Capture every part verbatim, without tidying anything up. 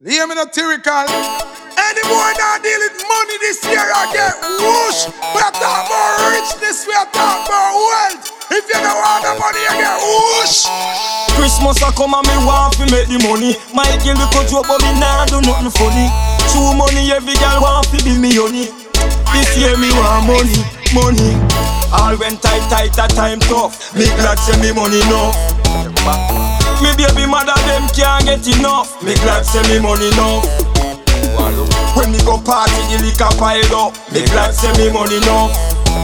Hear me no tyrical. Any boy not deal with money this year, I get whoosh. We are talking about richness, we are talking about wealth. If you don't want the money, you get whoosh. Christmas a come and me want to make the money. My girl we could joke but me nah do nothing funny. True money every girl want to bill me honey. This year me want money, money. All went tight, tight, that time tough. Me glad say me money enough. Me baby mother them can't get enough. Me glad say me money enough. When me go party the liquor pile up. Me glad say me money enough.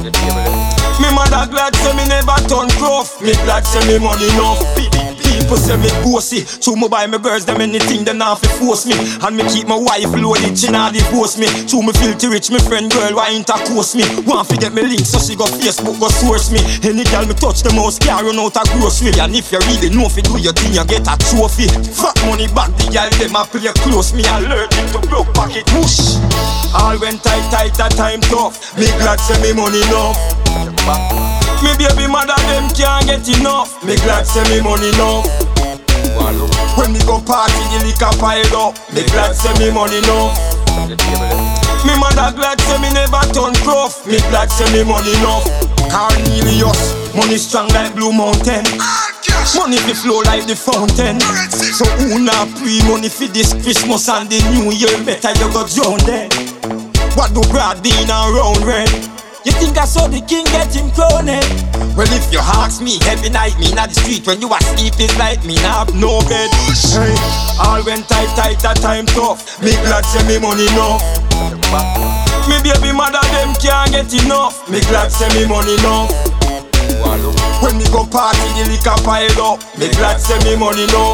Me mother glad say me never turn gruff. Me glad say me money enough. People say me bossy. So me buy my girls them anything they not fi force me. And me keep my wife loaded, she not divorce me. So me filthy rich, me friend girl why intercourse me. Want fi get me link so she go Facebook go source me. Any girl me touch the mouse can't run out a grocery. And if you really know fi do your thing you get a trophy. Fat money back the girl them a play close. Me allergic to broke pocket whoosh. All went tight tight that time tough. Me glad say me money enough. Me baby mother them can't get enough. Me glad say me money enough. When me go party the liquor pile up. Me glad say me money enough. Me mother glad say me never turn gruff. Me glad say me money enough. Cornelius, money strong like Blue Mountain. Money fi flow like the fountain. So who not pre money fi this Christmas and the New Year? Better you go drown then. What do Brad Dean and round red? You think I saw the king get him crowned? Well, if you ask me, every night me in the street when you asleep is like me not have no bed. Hey, all went tight, tight, that time tough. Me glad say me money enough. Me baby mother them can't get enough. Me glad say me money enough. When me go party the liquor pile up. Me glad say me money enough.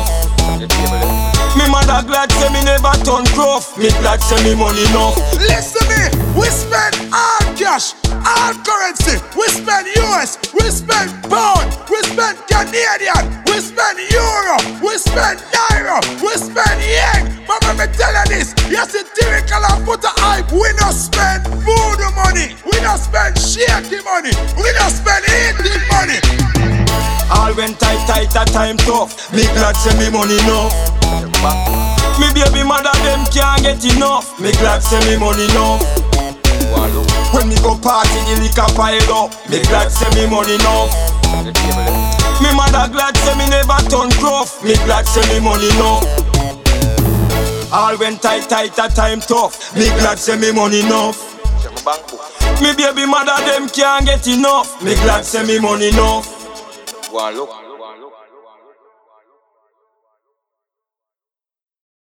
Me mother glad say me never turn gruff. Me glad say me money enough. Listen me, we spend all cash, all currency. We spend U S, we spend pound, we spend Canadian, we spend euro, we spend naira, we spend yen. But when me tell you this, yes it's typical and put a hype. We don't spend voodoo money, we don't spend shaky money, we don't spend eating money. All went tight, tight, that time tough. Me glad say me money enough. Me baby mother them can't get enough. Me glad say me money enough. When me go party the liquor pile up. Me glad say me money enough. Me mother glad say me never turn gruff. Me glad say me money enough. All went tight, tight, that time tough. Me glad say me money enough. Me baby mother them can't get enough. Me glad say me money enough. Go and look.